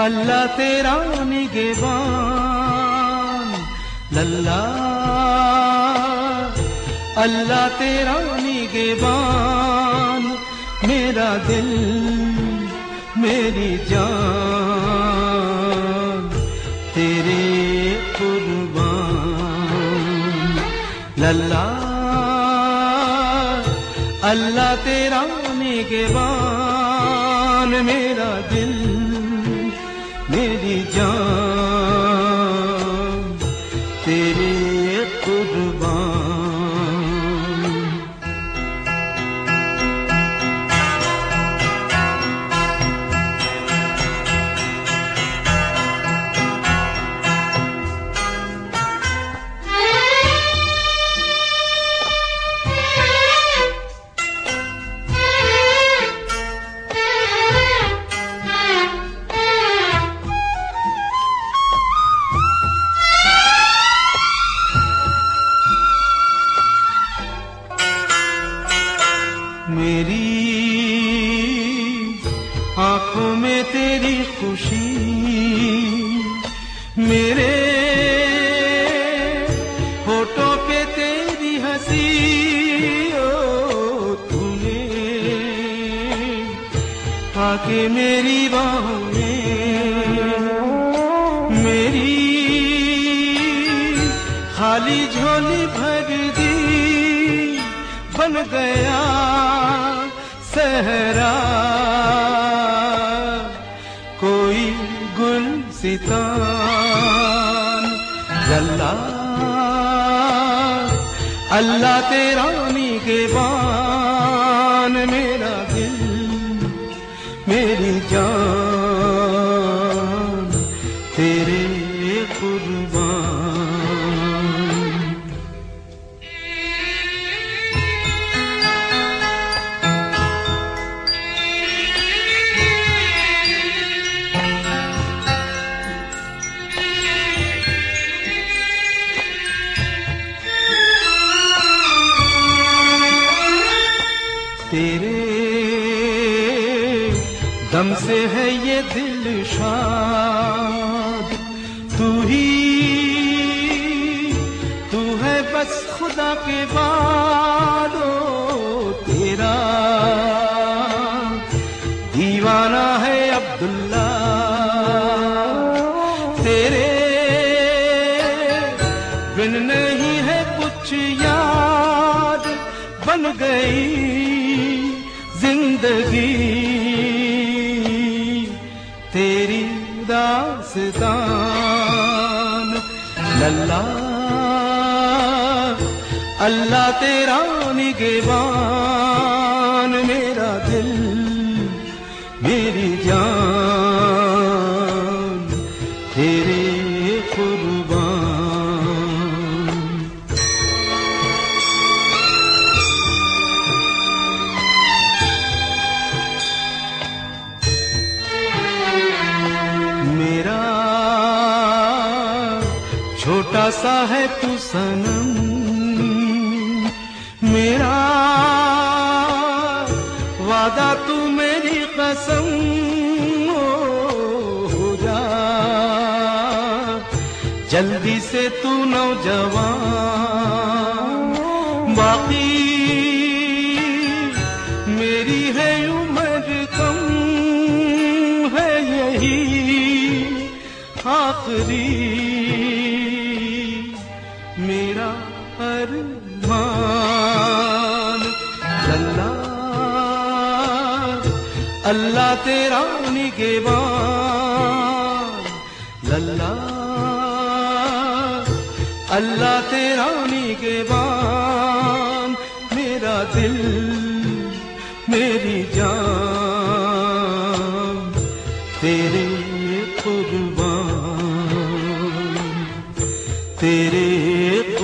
अल्लाह तेरा निगहबान, लल्ला अल्लाह तेरा निगहबान, मेरा दिल मेरी जान तेरे कुर्बान, लल्ला अल्लाह तेरा निगहबान, मेरा दिल मेरी जान तेरे कुर्बान। मेरी आंखों में तेरी खुशी, मेरे होठों पे तेरी हंसी, ओ तूने आके मेरी बाहों में मेरी खाली झोली भर दी, बन गया सहरा कोई गुलसितान, अल्लाह अल्लाह तेरा निगहबान, मेरा दिल मेरी जान तेरे कुर्बान। तेरे दम से है ये दिल शाद, तू है बस खुदा के बाद, ओ तेरा दीवाना है अब्दुल्ला, तेरे बिन नहीं है कुछ याद, बन गई जिंदगी तेरी दास्तान, लल्ला अल्लाह तेरा निगहबान, मेरा दिल मेरी जान तेरे कुर्बान। मेरा छोटा सा है तू सनम, मेरा वादा तू मेरी कसम, हो जा जल्दी से तू नौजवान, बाकी मेरी है उम्र कम, है यही आखिरी मेरा अरमान, अल्लाह अल्लाह तेरा निगहबान, अल्लाह अल्लाह तेरा निगहबान, मेरा दिल मेरी जान तेरे कुर्बान, तेरे